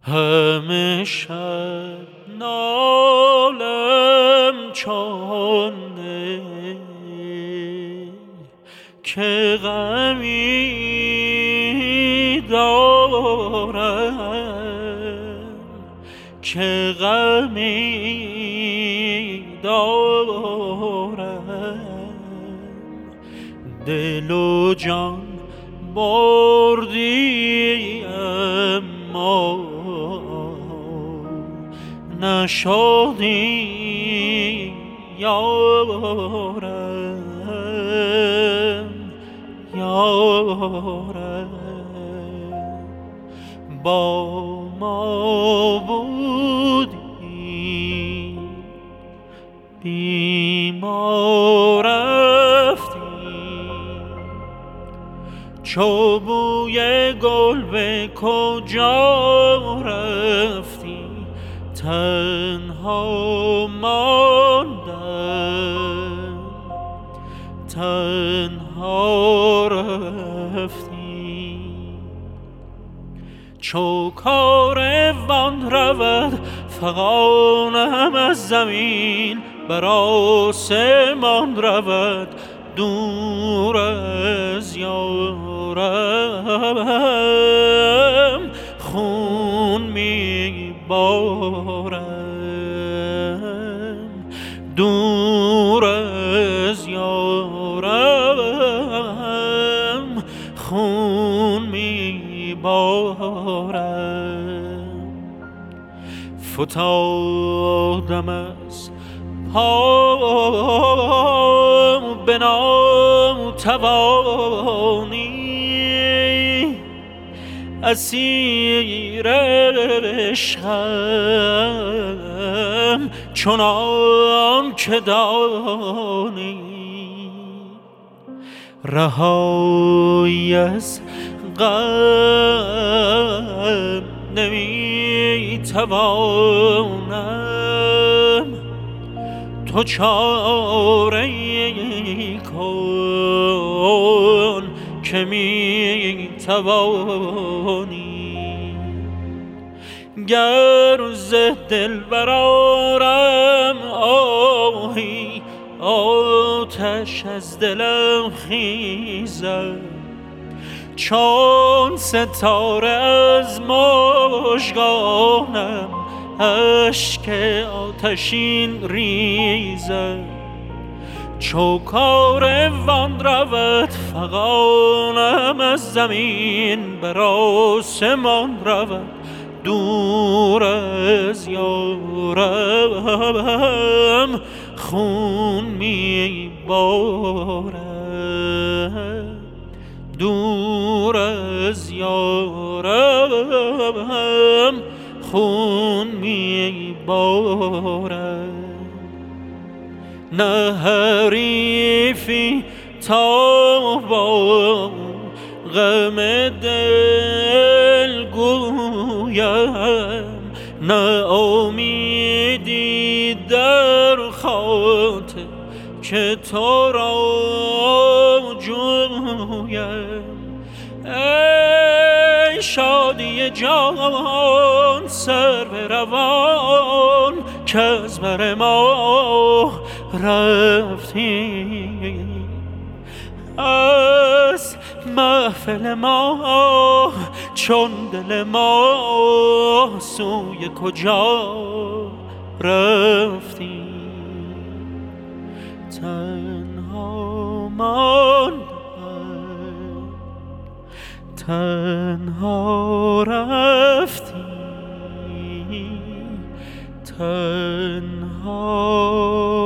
همیشه نالم چون که غمی دارم، که غمی دارم. دل و جان بردی اما نشدی یارم، یارم. با ما بودی بی ما رفتی، چو بوی گل به کجا رفتی؟ تنها ماندم، تنها رفتی. چو کاروان رود فغانم از زمین، بر آسمان رود دور از یارم. خون می بارم دور از یارم، خون می بارم. فتادم از پا به ناتوانی، اسیر عشقم چنان که دانی. رهایی از غم نمی توانم، تو چاره کن که می توانی. گر ز دل برآرم آهی، آتش از دلم خیزد، چون ستاره از مژگانم اشک آتشین ریزد. چو کاروان رود فغانم از زمین، بر آسمان رود دور از یارم. خون می بارم دور از یارم، خون می بارم. نه حریفی تا با غم دل گویم، نه امیدی در خاطر که تو را جویم. ای شادی جان سر به روان، که از بر ما رفتی. از محفل ما چون دل ما سوی کجا رفتی؟ تنها ماندم، تنها رفتی، تنها